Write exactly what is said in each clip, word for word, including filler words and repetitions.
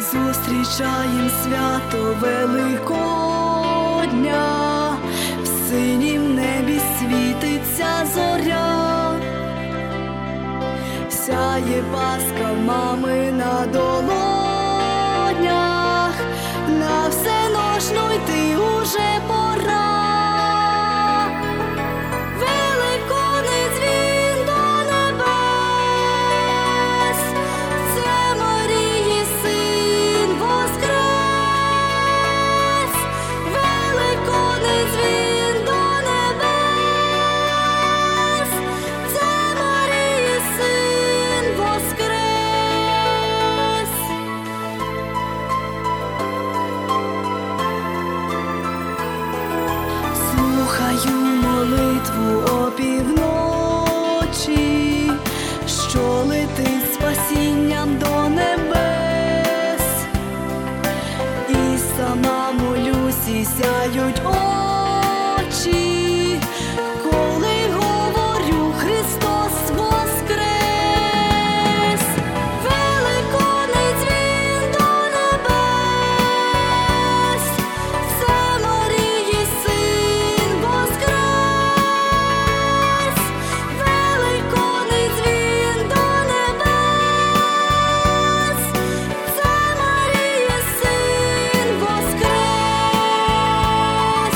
Зустрічаєм свято Великодня, в синім небі світиться зоря, сяє Пасха в мами на долонях, на всеношну йти уже пора. Слухаю молитву опівночі, що летить спасінням до небес, і сама молюсь, і сяють очі, коли говорю: Христос воскрес! Великодний дзвін до небес, це Марії син воскрес! Великодний дзвін до небес, це Марії син воскрес!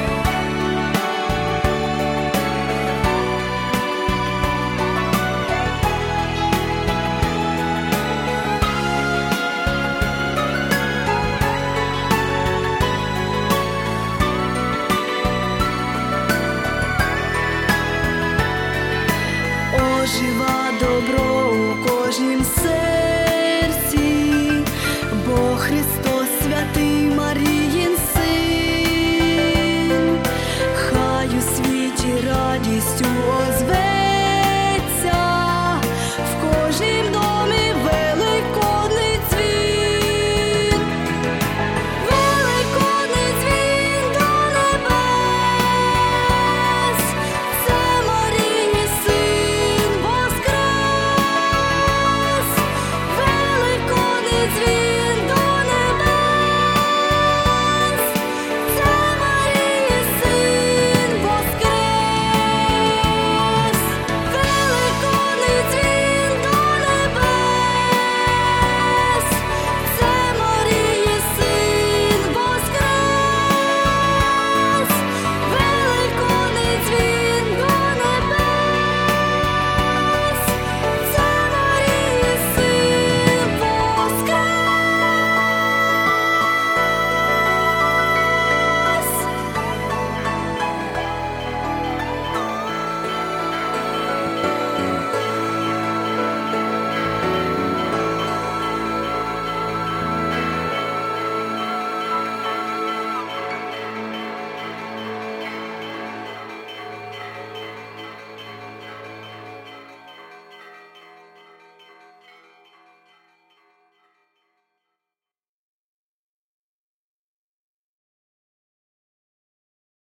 Ожива добро у кожнім серці, бо Христос святий Маріїн син. Хай у світі радістю озветься, в кожнім домі великодний дзвін. Великодний дзвін до небес, це Марії син воскрес! Великодний дзвін